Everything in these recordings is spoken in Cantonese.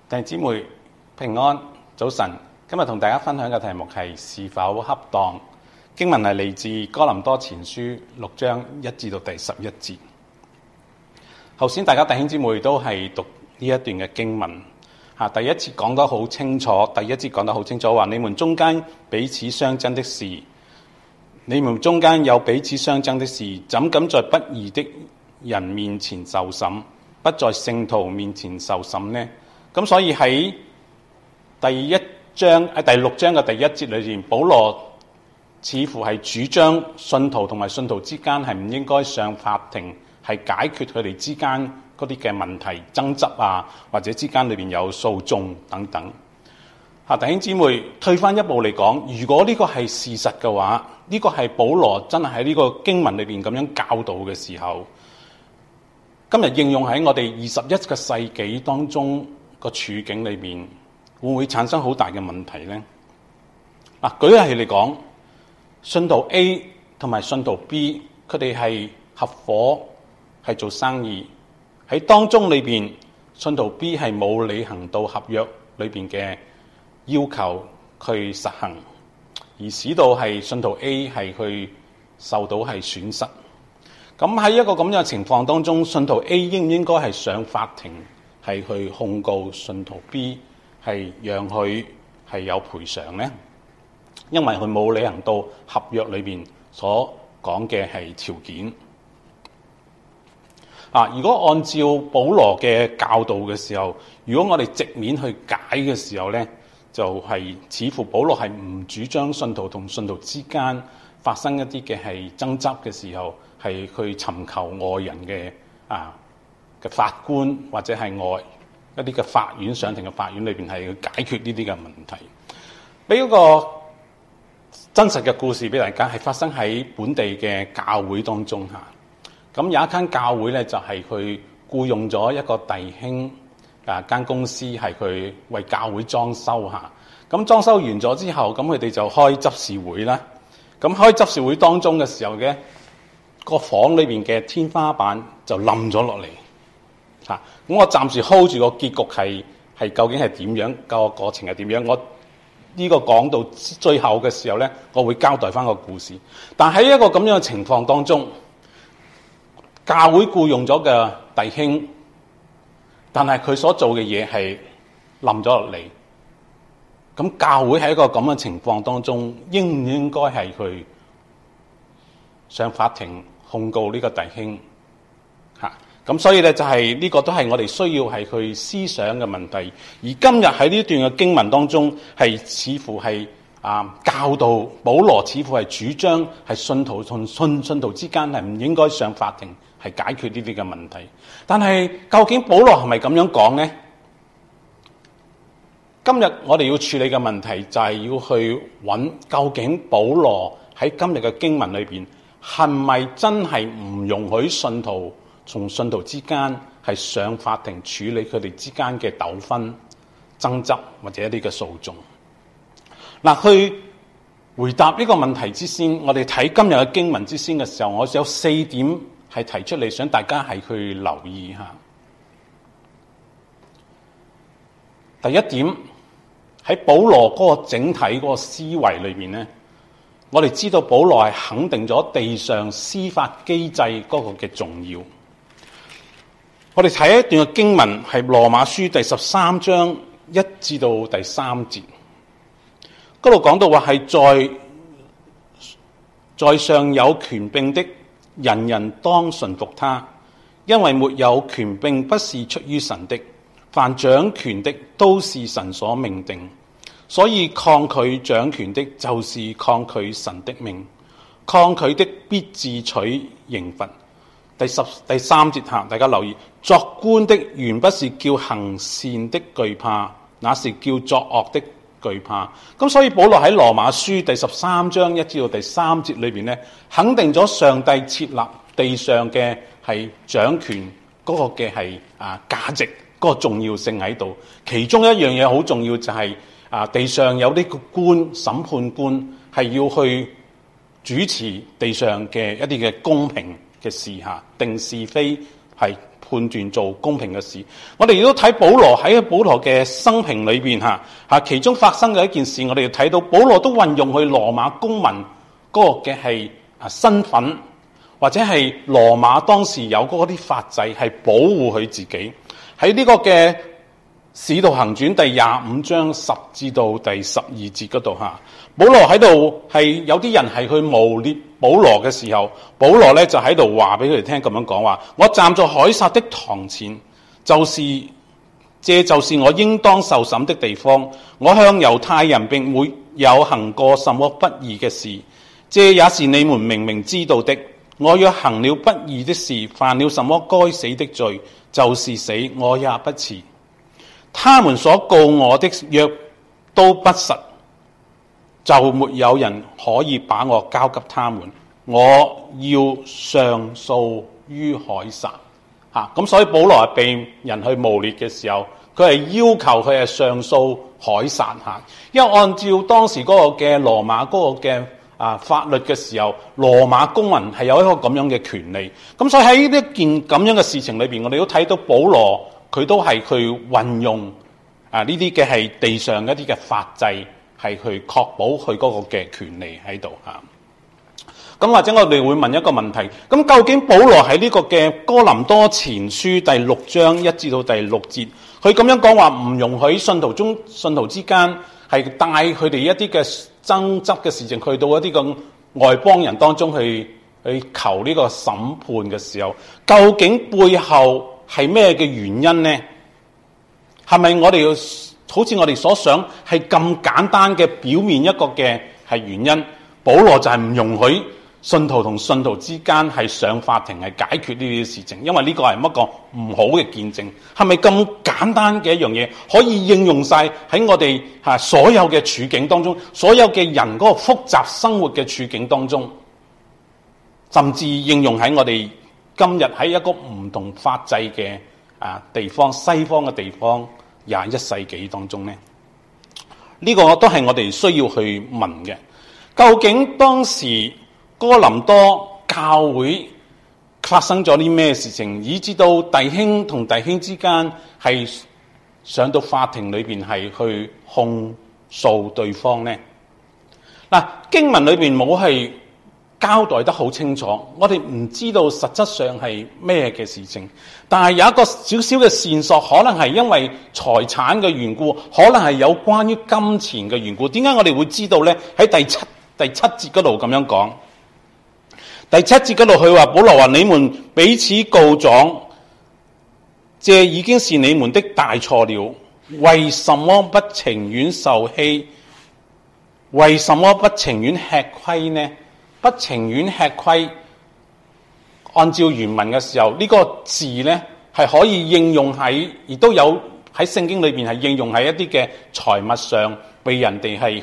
弟兄姊妹平安，早晨。今日同大家分享嘅題目係是否恰當。經文係嚟自哥林多前書6章1至到第11節。頭先大家弟兄姊妹都係讀呢一段嘅經文，第一節講得好清楚，話你們中間彼此相爭的事，你們中間有彼此相爭的事，怎敢在不義的人面前受審，不在聖徒面前受審呢？咁所以喺第6章嘅第1節裏邊，保羅似乎係主張信徒同埋信徒之間係唔應該上法庭，係解決佢哋之間嗰啲嘅問題爭執啊，或者之間裏邊有訴訟等等。弟兄姊妹，退翻一步嚟講，如果呢個係事實嘅話，呢個係保羅真係喺呢個經文裏邊咁樣教導嘅時候，今日應用喺我哋21個世紀當中個處境裏邊，會唔會產生好大嘅問題呢？舉例嚟講，信徒 A 同埋信徒 B， 佢哋係合夥係做生意，喺當中裏邊，信徒 B 係冇履行到合約裏邊嘅要求去實行，而使到係信徒 A 係去受到係損失。咁喺一個咁樣嘅情況當中，信徒 A 應唔應該係上法庭係去控告信徒 B， 係讓佢係有賠償呢？因為佢冇履行到合約裏邊所講嘅係條件。如果按照保羅嘅教導嘅時候，如果我哋直面去解嘅時候呢，就係似乎保羅係唔主張信徒同信徒之間發生一啲嘅係爭執嘅時候，係去尋求外人嘅法官或者係外一啲嘅法院上庭嘅法院裏邊係去解決呢啲嘅問題。俾一個真實嘅故事俾大家，係發生喺本地嘅教會當中嚇。咁有一間教會咧，就係佢僱用咗一個弟兄間公司，係佢為教會裝修嚇。咁裝修完咗之後，咁佢哋就開執事會啦。咁開執事會當中嘅時候嘅個房裏邊嘅天花板就冧咗落嚟嚇。咁我暫時 hold 住個結局係究竟係點樣，個過程係點樣？我呢個講到最後嘅時候咧，我會交代翻個故事。但喺一個咁樣嘅情況當中，教會僱用咗嘅弟兄，但係佢所做嘅嘢係冧咗落嚟。咁教會喺一個咁嘅情況當中，應唔應該係去上法庭控告呢個弟兄？咁所以咧就係呢個都係我哋需要係去思想嘅問題。而今日喺呢段嘅經文當中，係似乎係教導保羅似乎係主張係信徒同信徒之間係唔應該上法庭係解決呢啲嘅問題。但係究竟保羅係咪咁樣講呢？今日我哋要處理嘅問題就係要去揾究竟保羅喺今日嘅經文裏邊係咪真係唔容許信徒從信徒之間係上法庭處理佢哋之間嘅糾紛、爭執或者一啲嘅訴訟。去回答呢個問題之先，我哋睇今日嘅經文之先嘅時候，我有4點係提出嚟，想大家係去留意下。第一點，喺保羅嗰個整體嗰個思維裏面呢，我哋知道保羅係肯定咗地上司法機制嗰個嘅重要。我哋睇一段嘅經文係羅馬書第13章1至到第3節，嗰度講到話係在上有權柄的，人人當順服他，因為沒有權柄不是出於神的，凡掌權的都是神所命定，所以抗拒掌權的，就是抗拒神的命，抗拒的必自取刑罰。第3節下，大家留意，作官的原不是叫行善的懼怕，那是叫作惡的懼怕。咁所以保羅喺羅馬書第13章1至到第3節裏邊咧，肯定咗上帝設立地上嘅係掌權嗰個嘅係價值嗰個重要性喺度。其中一樣嘢好重要就係地上有呢個官審判官係要去主持地上嘅一啲嘅公平嘅事下，定是非係判斷做公平嘅事。我哋亦都睇保羅嘅生平裏邊其中發生嘅一件事，我哋要睇到保羅都運用佢羅馬公民嗰個嘅係身份，或者係羅馬當時有嗰啲法制係保護佢自己。喺呢個嘅使徒行傳第25章10至到第12節嗰度保羅喺度係有啲人係去誣衊保羅嘅時候，保羅咧就喺度話俾佢哋聽，咁樣講話：我站在凱撒的堂前，這就是我應當受審的地方。我向猶太人並沒有行過什麼不義嘅事，這也是你們明明知道的。我若行了不義的事，犯了什麼該死的罪，就是死，我也不辭。他們所告我的若都不實，就沒有人可以把我交給他們。我要上訴於凱撒。咁所以保羅係被人去誣衊嘅時候，佢係要求佢係上訴凱撒。因為按照當時嗰個嘅羅馬嗰個嘅法律嘅時候，羅馬公民係有一個咁樣嘅權利。咁所以喺呢件咁樣嘅事情裏邊，我哋都睇到保羅佢都係去運用呢啲嘅係地上一啲嘅法制，係去確保佢嗰個嘅權利喺度。咁或者我哋會問一個問題，咁究竟保羅喺呢個嘅哥林多前書第6章1至到第6節，佢咁樣講話唔容許信徒之間係帶佢哋一啲嘅爭執嘅事情去到一啲嘅外邦人當中去求呢個審判嘅時候，究竟背後係咩嘅原因呢？係咪我哋好似我哋所想係咁簡單嘅表面一個嘅係原因？保羅就係唔容許信徒同信徒之間係上法庭係解決呢啲事情，因為呢個係一個唔好嘅見證。係咪咁簡單嘅一樣嘢可以應用晒喺我哋所有嘅處境當中，所有嘅人嗰個複雜生活嘅處境當中，甚至應用喺我哋今日喺一個唔同法制嘅地方，西方嘅地方21世紀當中呢？呢個都係我哋需要去問嘅。究竟當時哥林多教會發生咗啲咩事情，以致到弟兄同弟兄之間係上到法庭裏邊係去控訴對方呢？經文裏邊冇係交代得好清楚，我哋唔知道實質上係咩嘅事情，但係有一個少少嘅線索，可能係因為財產嘅緣故，可能係有關於金錢嘅緣故。點解我哋會知道呢？喺第七節嗰度咁樣講。第7節嗰度佢話，保羅話：你們彼此告狀，這已經是你們的大錯了。為什麼不情願受欺？為什麼不情願吃虧呢？不情願吃虧，按照原文嘅時候，呢個字呢係可以應用喺，亦都有喺聖經裏邊係應用喺一啲嘅財物上，被人哋係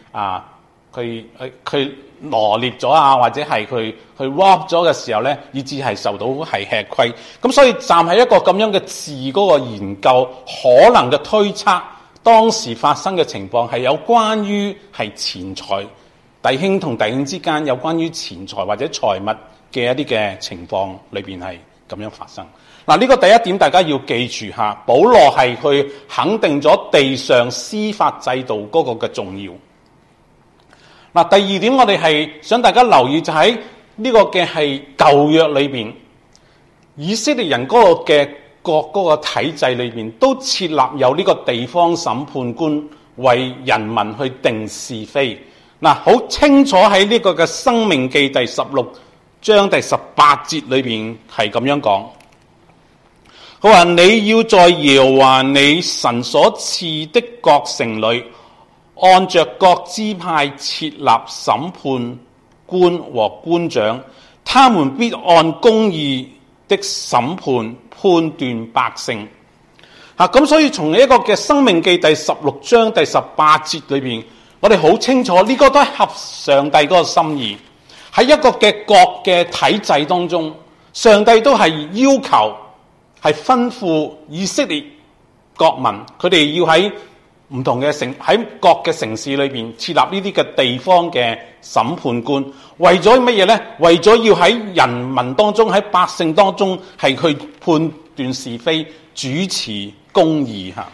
去羅列咗或者係去 rob 咗嘅時候呢，以致係受到係吃虧。咁所以站喺一個咁樣嘅字嗰個研究，可能嘅推測，當時發生嘅情況係有關於係錢財，弟兄同弟兄之間有關於錢財或者財物嘅一啲嘅情況裏邊係咁樣發生。呢個第一點大家要記住下，保羅係去肯定咗地上司法制度嗰個嘅重要。第二點我哋係想大家留意，就喺呢個嘅係舊約裏邊，以色列人嗰個嘅嗰個體制裏邊都設立有呢個地方審判官為人民去定是非。好清楚喺呢個嘅申命記第16章第18節裏邊係咁樣講，佢話：你要在耶和華你神所賜的各城裏，按着各支派設立審判官和官長，他們必按公義的審判判斷百姓。咁所以從一個嘅申命記第16章第18節裏邊，我哋好清楚呢個都係合上帝嗰個心意。喺一個嘅國嘅體制當中，上帝都係要求係吩咐以色列國民，佢哋要喺唔同嘅喺各嘅城市裏邊設立呢啲嘅地方嘅審判官，為咗乜嘢呢？為咗要喺人民當中、喺百姓當中係去判斷是非、主持公義嚇。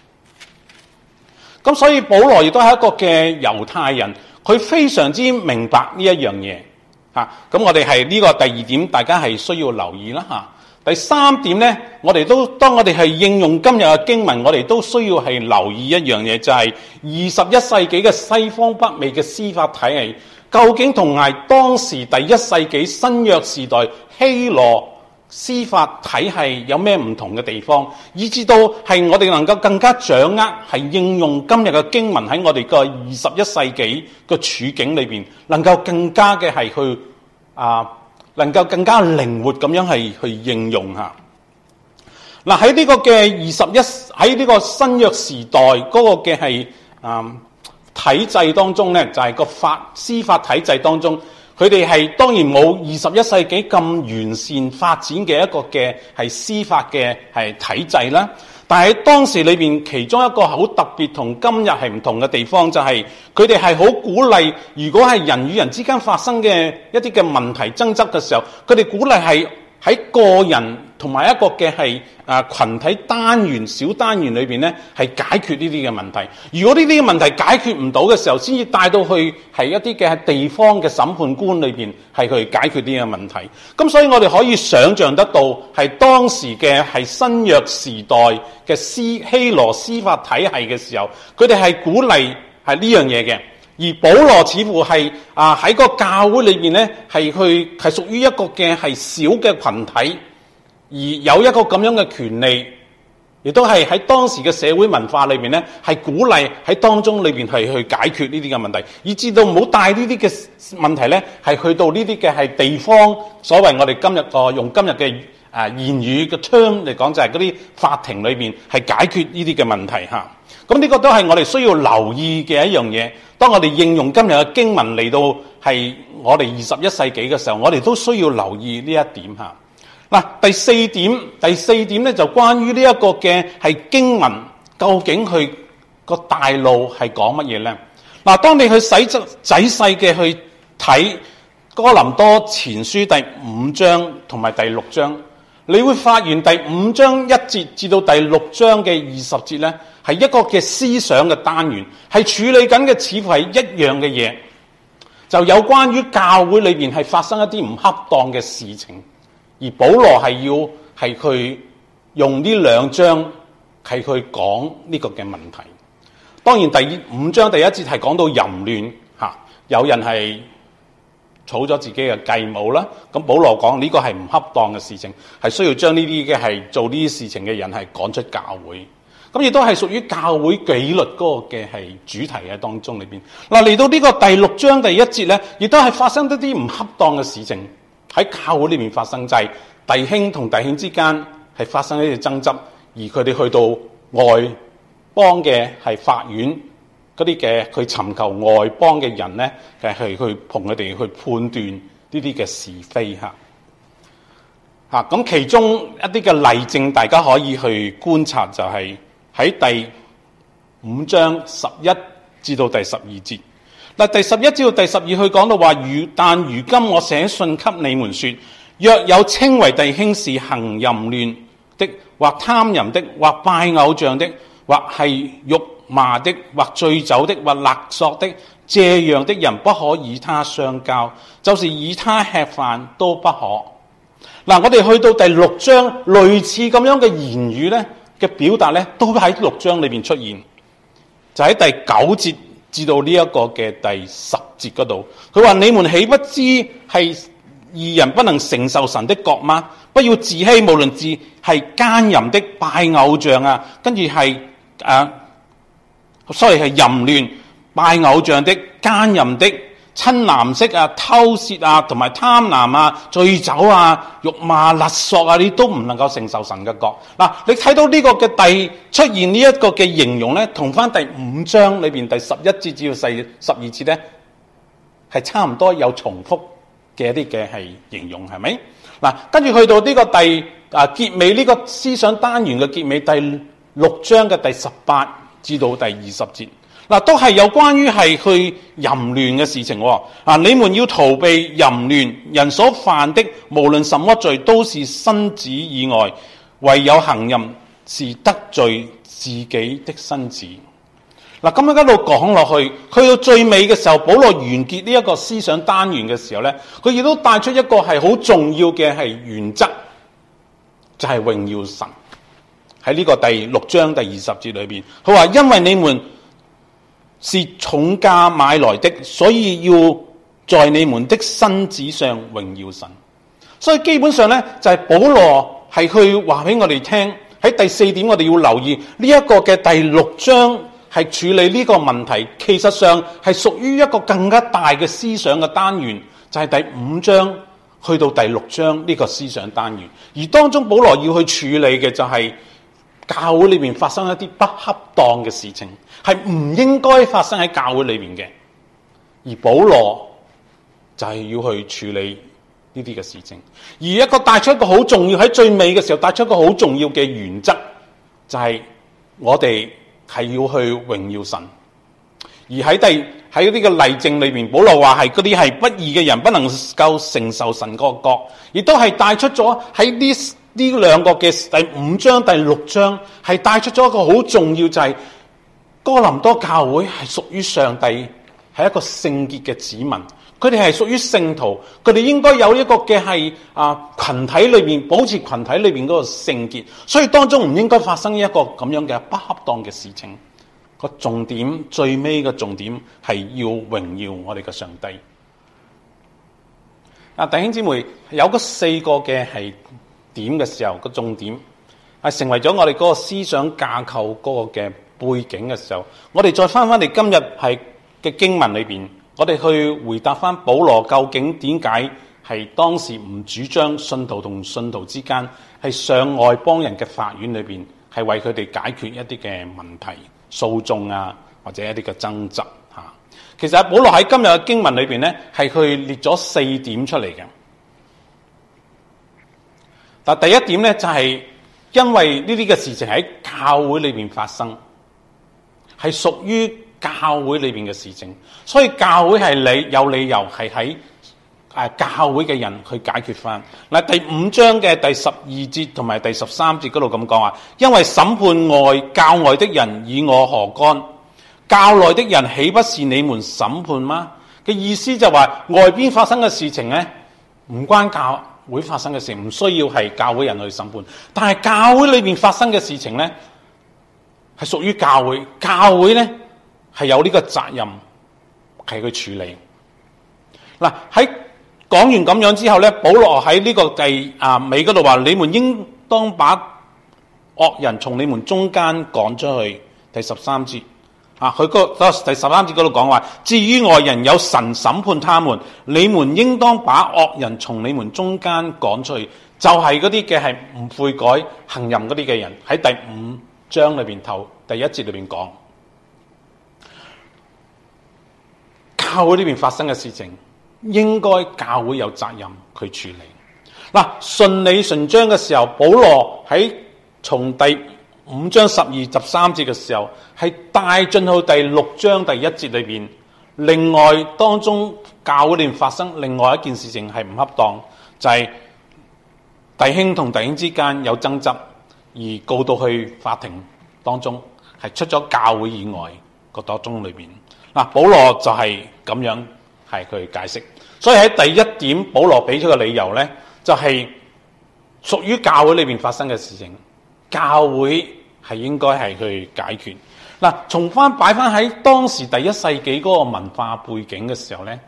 咁所以保羅亦都係一個嘅猶太人，佢非常之明白呢一樣嘢嚇。咁我哋係呢個第二點，大家係需要留意啦嚇。第三點呢，當我哋係應用今日嘅經文，我哋都需要係留意一樣嘢，就係21世紀嘅西方北美嘅司法體系，究竟同埋當時第1世紀新約時代希羅司法體系有咩唔同嘅地方，以至到係我哋能夠更加掌握係應用今日嘅經文喺我哋個21世紀嘅處境裏邊，能夠更加嘅係去能夠更加靈活咁樣係去應用下。嗱，喺呢個嘅喺呢個新約時代嗰個嘅係體制當中咧，就係個司法體制當中，佢哋係當然冇21世紀咁完善發展嘅一個嘅係司法嘅係體制啦。但係喺當時裏邊，其中一個好特別同今日係唔同嘅地方，就係佢哋係好鼓勵，如果係人與人之間發生嘅一啲嘅問題爭執嘅時候，佢哋鼓勵係喺個人同埋一個嘅係群體單元、小單元裏邊咧，係解決呢啲嘅問題。如果呢啲嘅問題解決唔到嘅時候，先至帶到去係一啲嘅地方嘅審判官裏邊係去解決呢個問題。咁所以我哋可以想像得到，係當時嘅係新約時代嘅希羅司法體系嘅時候，佢哋係鼓勵係呢樣嘢嘅。而保羅似乎係喺個教會裏邊咧，係屬於一個嘅係小嘅群體，而有一個咁樣嘅權利，亦都係喺當時嘅社會文化裏邊咧，係鼓勵喺當中裏邊係去解決呢啲嘅問題，以至到唔好帶呢啲嘅問題咧，係去到呢啲嘅係地方，所謂我哋今日用今日嘅言語嘅 term 嚟講，就係嗰啲法庭裏邊係解決呢啲嘅問題嚇。咁呢個都係我哋需要留意嘅一樣嘢。當我哋應用今日嘅經文嚟到係我哋21世紀嘅時候，我哋都需要留意呢一點嚇。嗱，第四點咧就關於呢一個嘅係經文，究竟佢個大路係講乜嘢咧？嗱，當你去仔細嘅去睇哥林多前書第5章同埋第6章，你會發現第5章1節至到第6章嘅20節咧，係一個嘅思想嘅單元，係處理緊嘅似乎係一樣嘅嘢，就有關於教會裏邊係發生一啲唔恰當嘅事情，而保羅係去用呢2章係去講呢個嘅問題。當然第5章第1節係講到淫亂嚇，有人係儲咗自己嘅繼母啦，咁保羅講呢個係唔恰當嘅事情，係需要將呢啲嘅係做呢啲事情嘅人係趕出教會。咁亦都係屬於教會紀律嗰個嘅係主題喺當中裏邊。嗱，嚟到呢個第6章第1節咧，亦都係發生一啲唔恰當嘅事情喺教會裏面發生，就係弟兄同弟兄之間係發生一啲爭執，而佢哋去到外邦嘅係法院嗰啲嘅去尋求外邦嘅人咧，係去同佢哋去判斷呢啲嘅是非嚇。咁其中一啲嘅例證，大家可以去觀察，就係喺第5章11至到第12節。嗱，第11至到第12佢講到話，但如今我寫信給你們說，若有稱為弟兄是行淫亂的，或貪淫的，或拜偶像的，或係辱罵的，或醉酒的，或勒索的，這樣的人不可與他相交，就是與他吃飯都不可。嗱，我哋去到第6章，類似咁樣嘅言語咧嘅表達咧，都喺6章裏邊出現，就喺第9節至到呢一個嘅第10節嗰度。佢話：你們豈不知係義人不能承受神的國嗎？不要自欺，無論是係奸淫的、拜偶像啊，跟住係所謂係淫亂、拜偶像的、奸淫的、親男色啊、偷竊啊、同埋貪婪啊、醉酒啊、辱罵勒索啊，你都唔能夠承受神嘅國。嗱，你睇到呢個嘅出現呢一個嘅形容咧，同翻第5章裏邊第11節至到12節咧，係差唔多有重複嘅一啲嘅係形容，係咪？嗱，跟住去到呢個結尾呢個思想單元嘅結尾，第6章嘅第18 至到第20節，都係有關於係去淫亂嘅事情。你們要逃避淫亂，人所犯的無論什麼罪，都是身子以外，唯有行淫是得罪自己的身子。咁樣一路講落去，去到最尾嘅時候，保羅完結呢一個思想單元嘅時候呢，佢亦都帶出一個係好重要嘅係原則，就係榮耀神。喺呢個第6章第20節裏邊，佢話因為你們是重價買來的，所以要在你們的身子上榮耀神。所以基本上呢，就係保羅係去話俾我哋聽，喺第4點我哋要留意呢一個嘅第6章係處理呢個問題，其實上係屬於一個更加大嘅思想嘅單元，就係第5章去到第6章呢個思想單元。而當中保羅要去處理嘅就係教會裏面發生一啲不恰當嘅事情，係唔應該發生喺教會裏面嘅，而保羅就係要去處理呢啲嘅事情。而一個帶出一個好重要，喺最尾嘅時候帶出一個好重要嘅原則，就係我哋係要去榮耀神。而喺呢個例證裏面，保羅話係嗰啲係不義嘅人不能夠承受神個國，亦都係帶出咗喺呢兩個嘅第5章第6章係帶出咗一個好重要，就係哥林多教會係屬於上帝，係一個聖潔嘅子民，佢哋係屬於聖徒，佢哋應該有一個嘅係群體裏面保持群體裏面嗰個聖潔，所以當中唔應該發生一個咁樣嘅不恰當嘅事情。個重點最尾嘅重點係要榮耀我哋嘅上帝。弟兄姊妹，有嗰4個嘅係點嘅時候，個重點係成為咗我哋嗰個思想架構嗰個嘅背景嘅時候，我哋再翻嚟今日係嘅經文裏邊，我哋去回答翻保羅究竟點解係當時唔主張信徒同信徒之間係上外邦人嘅法院裏邊係為佢哋解決一啲嘅問題訴訟啊，或者一啲嘅爭執吓。其實保羅喺今日嘅經文裏邊咧，係去列咗4點出嚟嘅。但第一點咧，就係因為呢啲嘅事情喺教會裏邊發生，係屬於教會裏邊嘅事情，所以教會係有理由係喺教會嘅人去解決翻。嗱，第5章嘅第12節同埋第13節嗰度咁講話，因為審判教外的人與我何干？教內的人豈不是你們審判嗎？嘅意思就話外邊發生嘅事情咧，唔關教會發生嘅事，唔需要係教會人去審判。但係教會裏面發生嘅事情咧，係屬於教會，教會咧係有呢個責任係去處理。嗱，喺講完咁樣之後咧，保羅喺呢個尾嗰度話：你們應當把惡人從你們中間趕出去。第13節。佢第13節嗰度講話，至於外人有神審判他們，你們應當把惡人從你們中間趕出去，就係嗰啲嘅係唔悔改行淫嗰啲嘅人。喺第5章裏邊第1節裏邊講，教會呢邊發生嘅事情，應該教會有責任去處理。嗱，順理順章嘅時候，保羅喺從第5章12、13節嘅時候，係帶進去第6章第1節裏邊。另外當中教會裏面發生另外一件事情係唔恰當，就係弟兄同弟兄之間有爭執，而告到去法庭當中，係出咗教會以外個當中裏邊。嗱，保羅就係咁樣係佢解釋。所以喺第1點，保羅俾出嘅理由呢，就係屬於教會裏面發生嘅事情，教會係應該係去解決。嗱，從翻擺翻喺當時第1世紀嗰個文化背景嘅時候咧，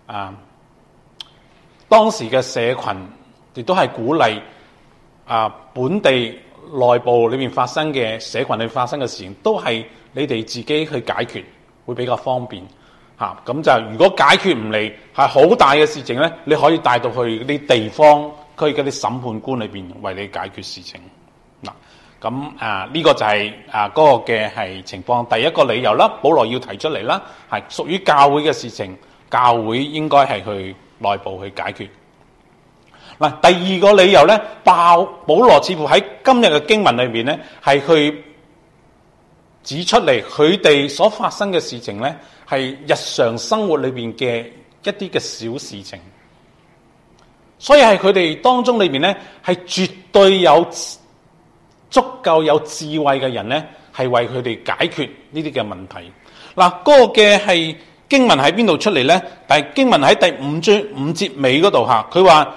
當時嘅社群亦都係鼓勵本地內部裏面發生嘅社群裏面發生嘅事情，都係你哋自己去解決會比較方便嚇。咁就如果解決唔嚟係好大嘅事情咧，你可以帶到去啲地方區嗰啲審判官裏邊為你解決事情。嗱。咁呢個就係嗰個嘅係情況。第一個理由啦，保羅要提出嚟啦，係屬於教會嘅事情，教會應該係去內部去解決。嗱，第二個理由咧，保羅似乎喺今日嘅經文裏面咧，係去指出嚟佢哋所發生嘅事情呢，係日常生活裏邊嘅一啲嘅小事情，所以係佢哋當中裏邊呢，係絕對有足夠有智慧嘅人呢，係為佢哋解決呢啲嘅問題。嗱，嗰個嘅係經文喺邊度出嚟呢？但係經文喺第五節尾嗰度吓，佢話：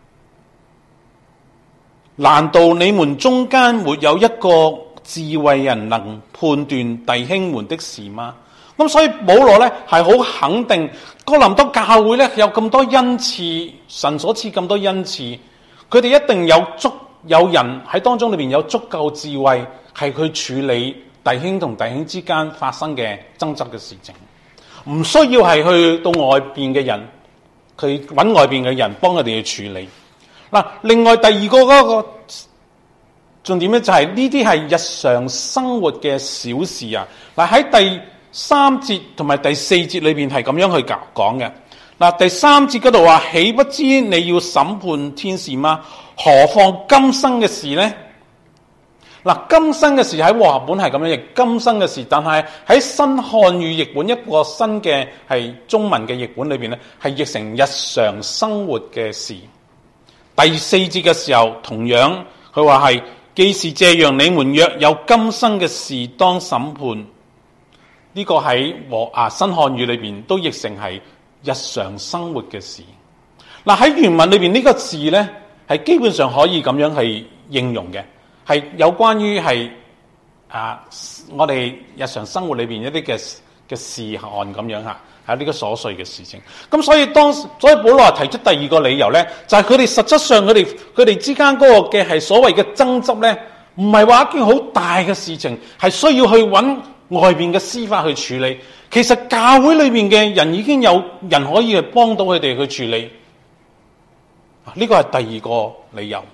難道你們中間沒有一個智慧人能判斷弟兄們的事嗎？咁所以保羅咧係好肯定哥林多教會咧有咁多恩賜，神所賜咁多恩賜，佢哋一定有人喺當中裏邊有足夠智慧，係去處理弟兄同弟兄之間發生嘅爭執嘅事情，唔需要係去到外邊嘅人，佢揾外邊嘅人幫佢哋去處理。嗱，另外第二個嗰個重點咧就係呢啲係日常生活嘅小事啊。嗱，喺第3節同埋第4節裏邊係咁樣去講嘅。嗱，第3節嗰度話：豈不知你要審判天使嗎？何況今生嘅事呢？嗱，今生嘅事喺和合本係咁樣譯，今生嘅事，但係喺新漢語譯本一個新嘅係中文嘅譯本裏邊咧，係譯成日常生活嘅事。第4節嘅時候，同樣佢話係：既是這樣，你們若有今生嘅事當審判。呢個喺新漢語裏邊都譯成係日常生活嘅事。嗱，喺原文裏邊呢個字咧係基本上可以咁樣去應用嘅，係有關於係我哋日常生活裏邊一啲嘅事項咁樣吓，係呢個瑣碎嘅事情。咁所以保羅提出第二個理由咧，就係佢哋實質上佢哋之間嗰個嘅係所謂嘅爭執咧，唔係話一件好大嘅事情，係需要去揾外邊嘅司法去處理。其實教會裏面嘅人已經有人可以去幫到佢哋去處理。呢個係第二個理由。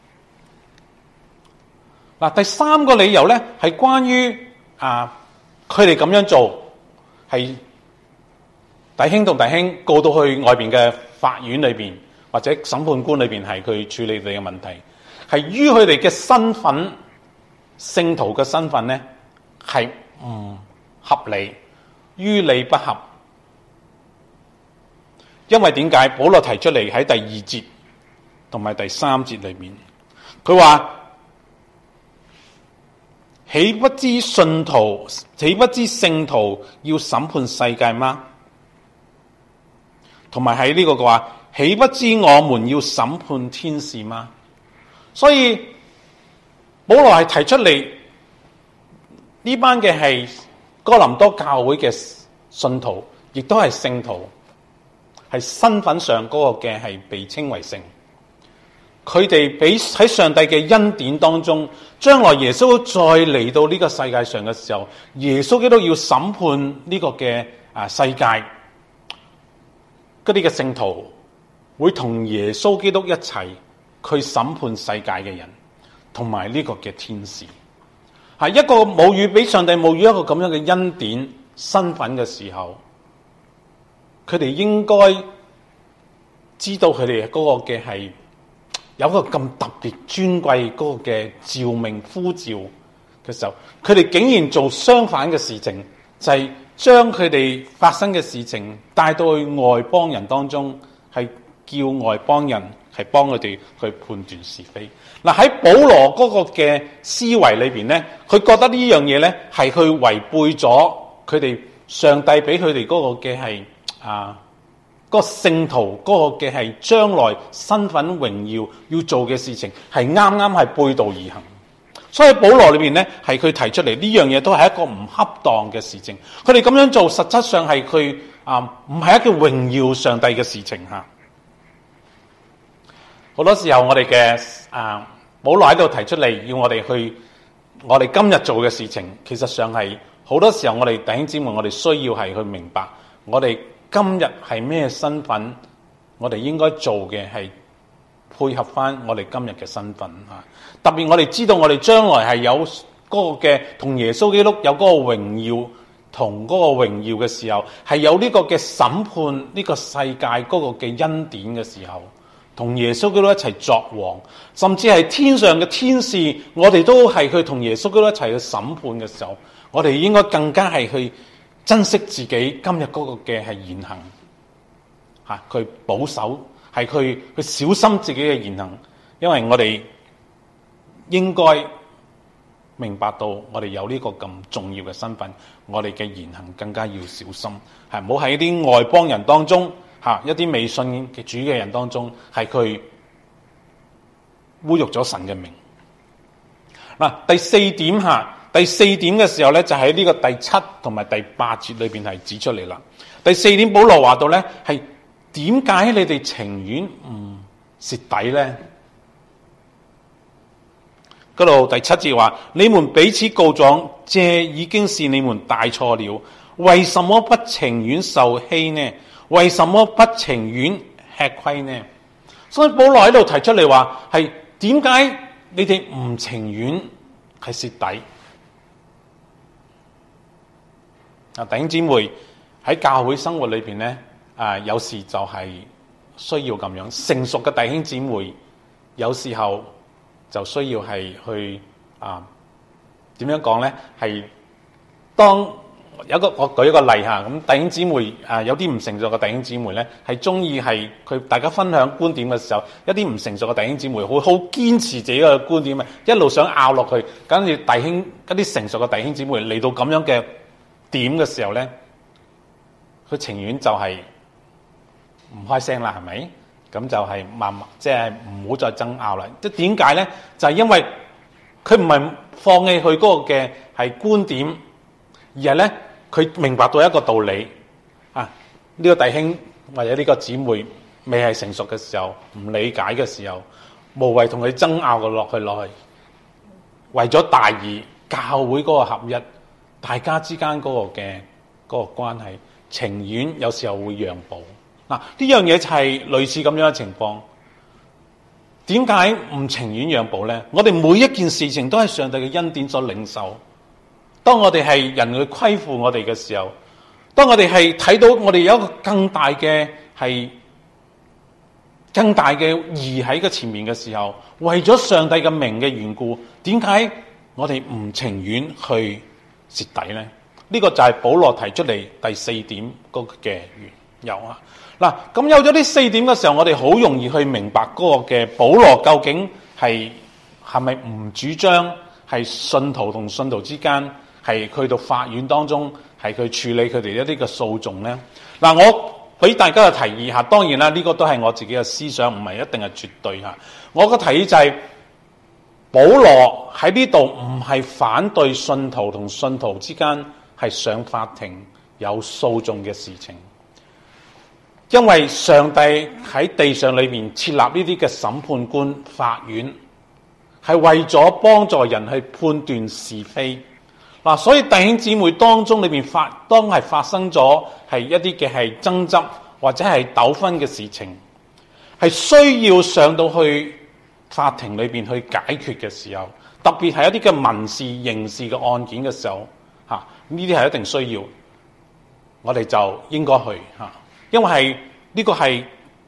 嗱，第三個理由咧係關於佢哋咁樣做係弟兄同弟兄告到去外邊嘅法院裏邊或者審判官裏邊係去處理佢哋嘅問題，係於佢哋嘅身份聖徒嘅身份咧係唔合理，於理不合。因為點解？保羅提出嚟喺第2節同埋第3節裏面，佢話：豈不知聖徒要審判世界嗎？同埋喺呢個嘅話，豈不知我們要審判天使嗎？所以保羅係提出嚟呢班嘅係哥林多教會嘅信徒，亦都係聖徒，係身份上嗰個嘅係被稱為聖。佢哋俾喺上帝嘅恩典當中，將來耶穌再嚟到呢個世界上嘅時候，耶穌基督要審判呢個嘅世界，嗰啲嘅聖徒會同耶穌基督一齊去審判世界嘅人，同埋呢個嘅天使。係一個母語俾上帝母語一個咁樣嘅恩典身份嘅時候，佢哋應該知道佢哋嗰個嘅係有一個咁特別尊貴嗰個嘅召命呼召嘅時候，佢哋竟然做相反嘅事情，就係將佢哋發生嘅事情帶到去外邦人當中，係叫外邦人係幫佢哋去判斷是非。嗱，喺保羅嗰個嘅思維裏邊咧，佢覺得呢樣嘢咧係去違背咗佢哋上帝俾佢哋嗰個嘅係個聖徒嗰個嘅係將來身份榮耀要做嘅事情，係啱啱係背道而行。所以保羅裏邊咧係佢提出嚟呢樣嘢都係一個唔恰當嘅事情。佢哋咁樣做實質上係佢唔係一個榮耀上帝嘅事情吓。好多時候我哋嘅保羅喺度提出嚟要我哋去我哋今日做嘅事情，其實上係好多時候我哋弟兄姊妹我哋需要係去明白我哋今日係咩身份，我哋應該做嘅係配合翻我哋今日嘅身份啊！特別我哋知道我哋將來係有嗰個嘅同耶穌基督有嗰個榮耀同嗰個榮耀嘅時候，係有呢個嘅審判呢個世界嗰個嘅恩典嘅時候，同耶穌基督一齊作王，甚至係天上嘅天使，我哋都係去同耶穌基督一齊去審判嘅時候， 我哋應該更加係去珍惜自己今日嗰個嘅係言行，佢保守，係去小心自己嘅言行，因為我哋應該明白到我哋有呢個咁重要嘅身份，我哋嘅言行更加要小心，係唔好喺啲外邦人當中，一啲未信嘅主嘅人當中，係佢侮辱咗神嘅名。嗱，第四點嘅時候咧，就喺呢個第7同埋第8節裏邊係指出嚟啦。第4點，保羅話到咧，係點解你哋情願唔蝕底咧？嗰度第7節話：你們彼此告狀，這已經是你們大錯了。為什麼不情願受欺呢？為什麼不情願吃虧呢？所以保羅喺度提出嚟話，係點解你哋唔情願係蝕底？弟兄姊妹喺教會生活裏邊咧，有時就係需要咁樣。成熟嘅弟兄姊妹有時候就需要係去點樣講咧？係當我舉一個例下，咁弟兄姊妹有啲唔成熟嘅弟兄姊妹咧，係中意係佢大家分享觀點嘅時候，一啲唔成熟嘅弟兄姊妹會好堅持自己嘅觀點，一路想拗落去，跟住一啲成熟嘅弟兄姊妹嚟到咁樣嘅點嘅時候咧，佢情願就係唔開聲啦，係咪？咁就係慢慢即係唔好再爭拗啦。即係點解咧？就係因為佢唔係放棄佢嗰個嘅係觀點，而係咧佢明白到一個道理呢個弟兄或者呢個姊妹未係成熟嘅時候，唔理解嘅時候，無謂同佢爭拗嘅落去，為咗大義，教會嗰個合一，大家之間嗰個關係，情願有時候會讓步。呢樣嘢就係類似咁樣嘅情況。點解唔情願讓步呢？我哋每一件事情都係上帝嘅恩典所領受。當我哋係人去虧負我哋嘅時候，當我哋係睇到我哋有一個更大嘅義喺個前面嘅時候，為咗上帝嘅名嘅緣故，點解我哋唔情願去蝕底呢？呢個就係保羅提出嚟第4點嗰個嘅緣由啊！咁有咗呢4點嘅時候，我哋好容易去明白嗰個嘅保羅究竟係咪唔主張係信徒同信徒之間係去到法院當中係去處理佢哋一啲嘅訴訟呢？我俾大家嘅提議下，當然啦，呢個都係我自己嘅思想，唔係一定係絕對嚇。我嘅提議就係保羅喺呢度唔係反對信徒同信徒之間係上法庭有訴訟嘅事情。因為上帝喺地上裏面設立呢啲嘅審判官、法院，係為咗幫助人去判斷是非。所以弟兄姊妹當中裏面當係發生咗係一啲嘅係爭執或者係糾紛嘅事情，係需要上到去法庭裏邊去解決嘅時候，特別係一啲嘅民事、刑事嘅案件嘅時候，呢啲係一定需要，我哋就應該去因為呢個係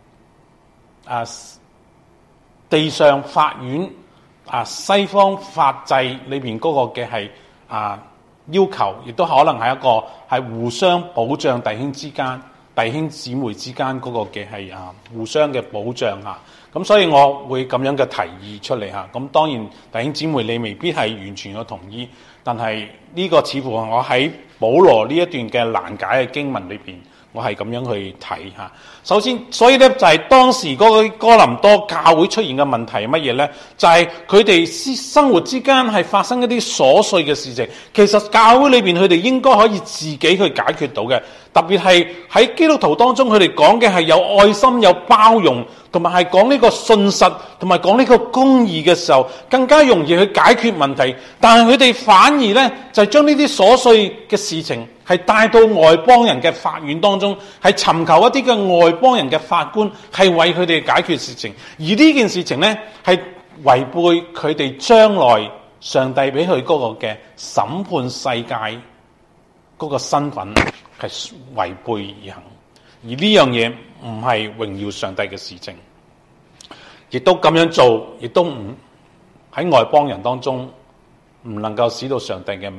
地上法院西方法制裏邊嗰個嘅係要求，亦都可能係一個係互相保障弟兄之間、弟兄姊妹之間嗰個嘅係互相嘅保障咁所以我會咁樣嘅提議出嚟咁當然弟兄姊妹你未必係完全嘅同意，但係呢個似乎我喺保羅呢一段嘅難解嘅經文裏邊，我係咁樣去睇首先，所以咧就係當時嗰個哥林多教會出現嘅問題係乜嘢咧？就係佢哋生活之間係發生一啲瑣碎嘅事情，其實教會裏邊佢哋應該可以自己去解決到嘅。特別係喺基督徒當中，佢哋講嘅係有愛心、有包容，同埋係講呢個信實，同埋講呢個公義嘅時候，更加容易去解決問題。但係佢哋反而咧就係將呢啲瑣碎嘅事情係帶到外邦人嘅法院當中，係尋求一啲嘅外邦人嘅法官係為佢哋解決事情，而呢件事情咧係違背佢哋將來上帝俾佢嗰個嘅審判世界嗰個身份係違背而行，而呢樣嘢唔係榮耀上帝嘅事情，亦都咁樣做，亦都唔喺外邦人當中唔能夠使到上帝嘅名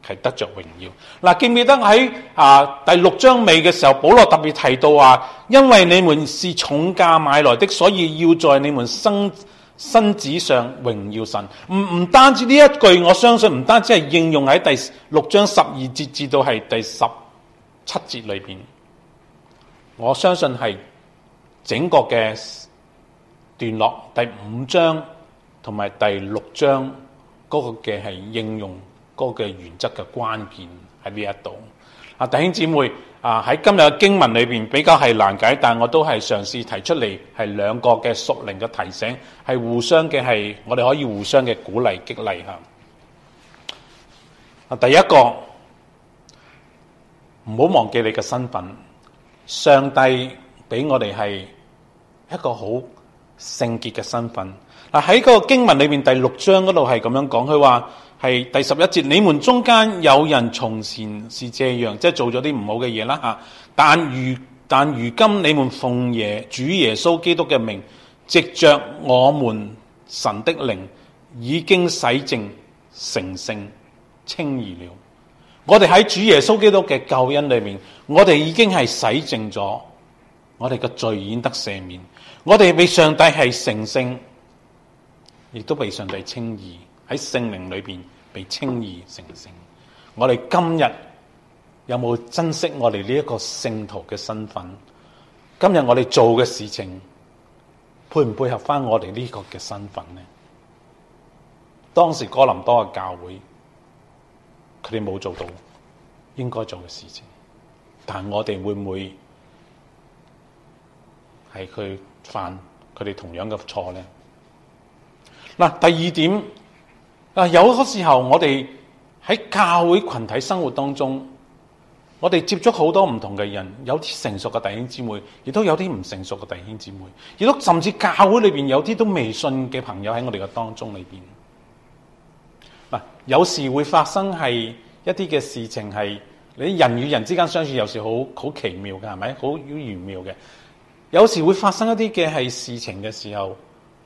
係得着榮耀。嗱，記唔記得喺第6章尾嘅時候，保羅特別提到話，因為你們是重價買來的，所以要在你們身子上榮耀神。唔單止呢一句，我相信唔單止係應用喺第6章12節至到係第17節裏邊，我相信係整個嘅段落第5章同埋第6章嗰個嘅係應用嗰個嘅原則嘅關鍵喺呢一度。弟兄姊妹喺今日嘅經文裏邊比較係難解，但我都係嘗試提出嚟，係兩個嘅屬靈嘅提醒，係互相嘅係我哋可以互相嘅鼓勵激勵下。第一個，唔好忘記你嘅身份，上帝俾我哋係一個好聖潔嘅身份。喺個經文裏面第6章嗰度係咁樣講，佢話係第11節，你們中間有人從前是這樣，即係做咗啲唔好嘅嘢啦吓。但如今你們奉主耶穌基督嘅名，藉着我們神的靈，已經洗淨、成聖、稱義了。我哋喺主耶穌基督嘅救恩裏面，我哋已經係洗淨咗，我哋嘅罪已經得赦免，我哋被上帝係成聖，亦都被上帝稱義，喺聖靈裏邊被稱義成聖。我哋今日有冇珍惜我哋呢一個聖徒嘅身份？今日我哋做嘅事情配唔配合翻我哋呢個嘅身份呢？當時哥林多嘅教會，佢哋冇做到應該做嘅事情，但我哋會唔會係去犯佢哋同樣嘅錯呢？第二點，有嗰時候我哋喺教會群體生活當中，我哋接觸好多唔同嘅人，有啲成熟嘅弟兄姊妹，亦都有啲唔成熟嘅弟兄姊妹，亦都甚至教會裏邊有啲都未信嘅朋友喺我哋嘅當中裏邊。有時會發生係一啲嘅事情係你人與人之間相處，有時好奇妙嘅，係咪？好玄妙嘅。有時會發生一啲嘅係事情嘅時候，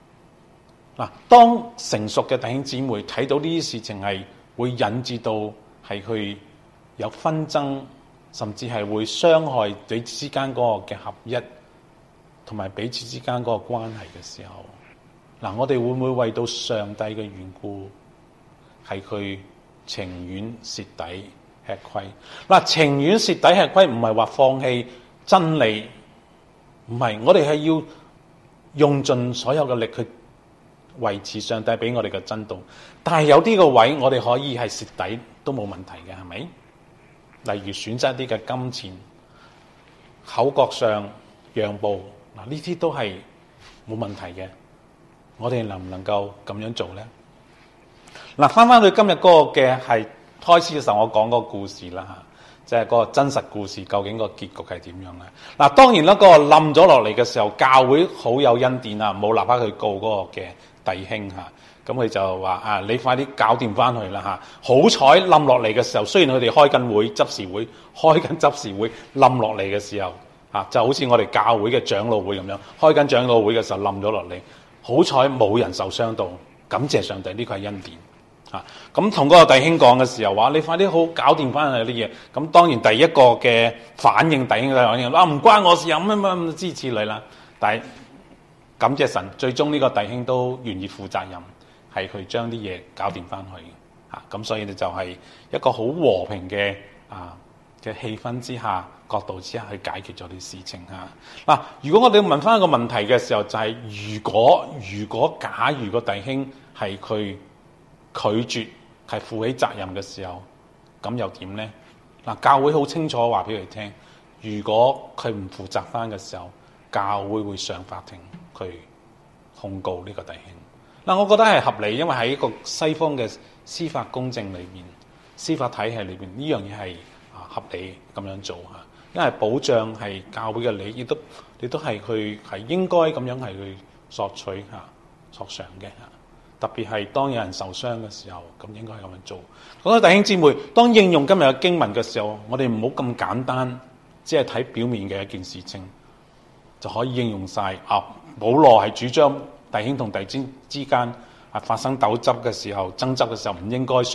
當成熟嘅弟兄姊妹睇到呢啲事情係會引致到係去有紛爭，甚至係會傷害彼此之間嗰個嘅合一，同埋彼此之間嗰個關係嘅時候，我哋會唔會為到上帝嘅緣故，係佢情願蝕底吃虧？情願蝕底吃虧唔係話放棄真理，唔係，我哋係要用盡所有嘅力去維持上帝俾我哋嘅真道。但係有啲個位我哋可以係蝕底都冇問題嘅，係咪？例如選擇一啲嘅金錢、口角上讓步，呢啲都係冇問題嘅。我哋能唔能夠咁樣做呢？翻去今日嗰個嘅係開始嘅時候，我講個故事啦，即係嗰個真實故事，究竟個結局係點樣咧？當然啦，嗰個冧咗落嚟嘅時候，教會好有恩典啊，冇立刻去告嗰個嘅弟兄嚇，咁佢就話你快啲搞掂翻去啦嚇！好彩冧落嚟嘅時候，雖然佢哋開緊會執事會，冧落嚟嘅時候就好似我哋教會嘅長老會咁樣，開緊長老會嘅時候冧咗落嚟，好彩冇人受傷到，感謝上帝，呢個係恩典。咁同嗰個弟兄講嘅時候話，你快啲好搞掂翻佢啲嘢。咁當然第一個嘅反應，弟兄就反應唔關我事，有乜支持你啦。但係感謝神，最終呢個弟兄都願意負責任，係去將啲嘢搞掂翻去。咁所以呢就係一個好和平嘅嘅氣氛之下、角度之下去解決咗啲事情。如果我哋問翻一個問題嘅時候，就係假如個弟兄係佢拒絕係負起責任嘅時候，咁又點呢？教會好清楚話俾佢聽，如果佢唔負責翻嘅時候，教會會上法庭去控告呢個弟兄。我覺得係合理，因為喺一個西方嘅司法公正裏面、司法體系裏邊，呢樣嘢係合理咁樣做嚇，因為保障係教會嘅利益，亦都係佢係應該咁樣係去索取索償嘅。特別係當有人受傷嘅時候，咁應該係咁樣做。各位弟兄姊妹，當應用今日嘅經文嘅時候，我哋唔好咁簡單，只係睇表面嘅一件事情就可以應用晒。保羅係主張弟兄同弟兄之間發生鬥執嘅時候、爭執嘅時候，唔應該上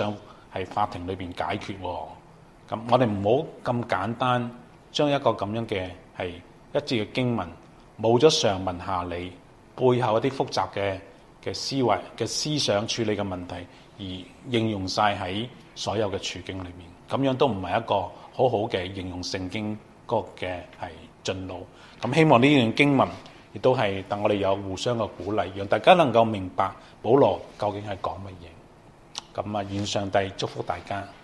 係法庭裏邊解決喎。咁我哋唔好咁簡單將一個咁樣嘅係一節嘅經文冇咗上文下理，背後一啲複雜嘅思維嘅思想處理嘅問題，而應用晒喺所有嘅處境裏面，咁樣都唔係一個好好嘅應用聖經嗰個嘅係進路。咁希望呢段經文亦都係等我哋有互相嘅鼓勵，讓大家能夠明白保羅究竟係講乜嘢。咁啊，願上帝祝福大家。